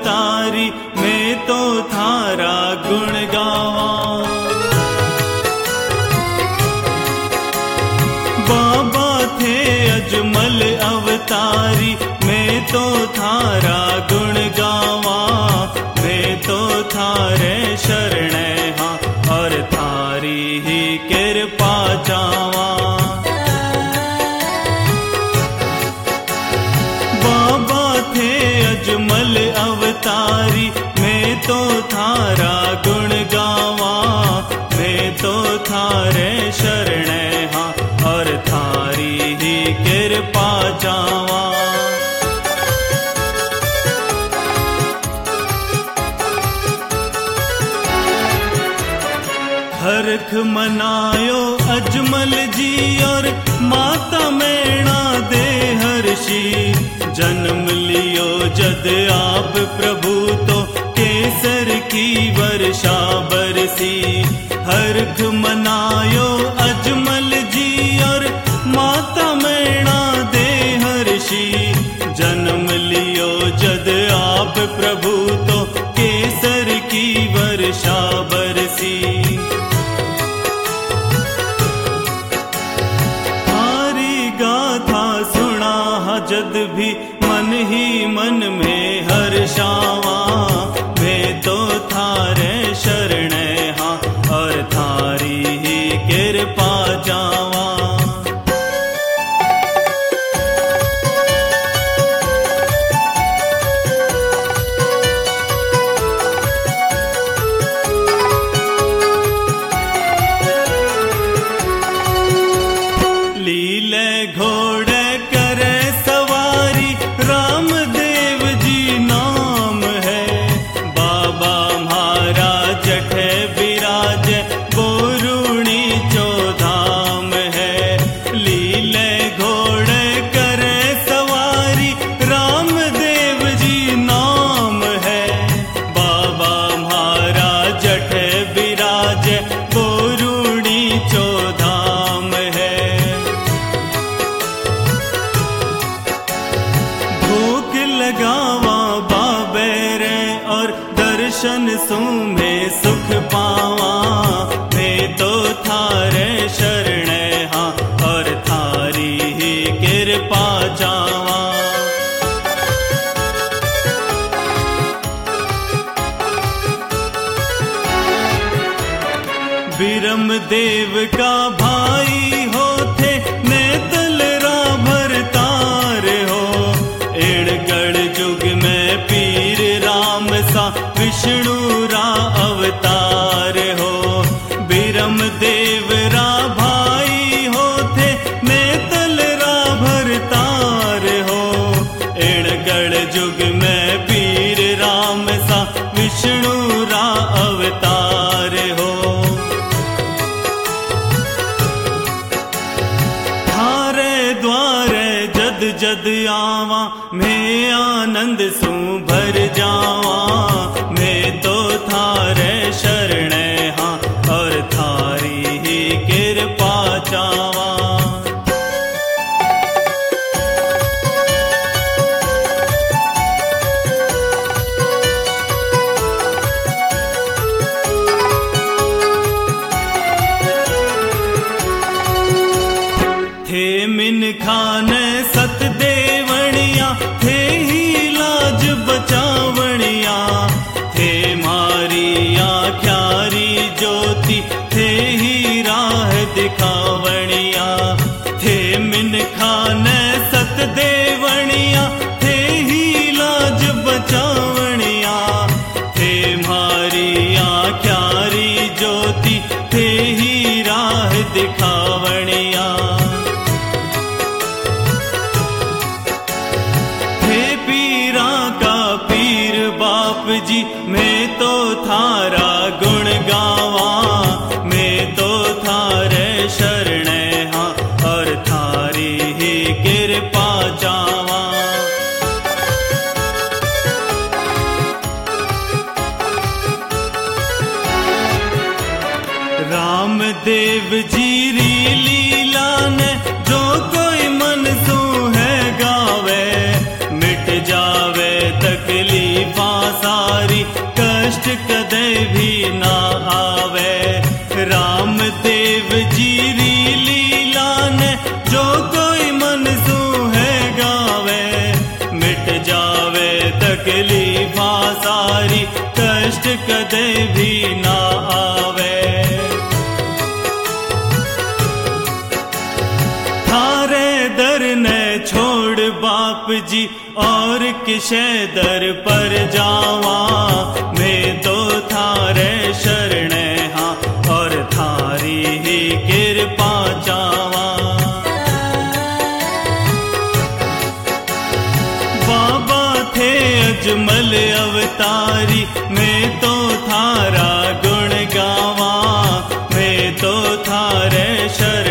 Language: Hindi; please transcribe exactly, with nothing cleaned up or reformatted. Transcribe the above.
अवतारी, मैं तो थारा गुण गावा। बाबा थे अजमल अवतारी, मैं तो थारा गुण गावा। मैं तो थारे शरण हाँ और थारी ही कृपा चावा। बाबा थे अजमल अवतारी, मैं तो थारा गुण गावा। मैं तो थारे शरण हाँ और थारी ही कृपा चावा। हरख मनायो अजमल जी और माता मैणा दे हर्षि। जन्म लियो जद आप प्रभु तो केसर की वर्षा बरसी। हरख मनायो अजमल जी और माता मैणा दे हर्षि। जन्म लियो जद आप प्रभु तो केसर की वर्षा बरसी। जद भी मन ही मन में हर्षावा। मैं तो थारे शरण हाँ और थारी ही कृपा चावा। लीले घोड़े करे सवारी, रामदेव जी नाम है। बाबा म्हारा जठे विराज, बोरुणी चौधाम है। लीले घोड़े करे सवारी, रामदेव जी नाम है। बाबा म्हारा जठे विराज, बोरुणी चौधाम है। भोग लगावा बाबे रे और दर्शन सु में सुख पावा। मैं तो थारे शरण हाँ और थारी ही कृपा चावा। बिरम देव का भाई होते, नेतल रा भरतार हो। एड़गढ़ जुग में पीर राम सा, विष्णु रा अवतार हो। बिरम देव रा भाई होते, नेतल रा भरतार हो। एड़गढ़ जुग में पीर राम सा, विष्णु रा अवतार हो। थारे द्वारे जद जद आवा, मैं आनंद सु भर जावा। मैं तो थारे शरण हाँ और थारी ही कृपा चावा। थे मिन खान सत देवणिया, थे ही लाज बचावणिया। थे मारी आख्यारी ज्योति, थे ही राह दिखावणिया। थे मिन खान सत देवणिया, थे ही लाज बचावणिया। थे मारी आख्यारी ज्योति, थे ही राह दिखावणिया। बाप जी मैं तो थारा गुण गावा। मैं तो थारे शरण हाँ और थारी ही कृपा चावा। रामदेव जी री लीला ने, जो कोई मन सो है गावे। मिट जावे तकलीफ तकलीफा सारी कष्ट कदे भी ना आवे। राम देव जी री लीला ने जो कोई मन सू है गावे, मिट जावे तकलीफा सारी कष्ट कदे भी ना आवे। थारे दर ने छोड़ बाप जी और किसे दर पर जावा, मैं तो थारे शरण हाँ और थारी ही कृपा चावा। बाबा थे अजमल अवतारी, मैं तो थारा गुण गावा, मैं तो थारे शरण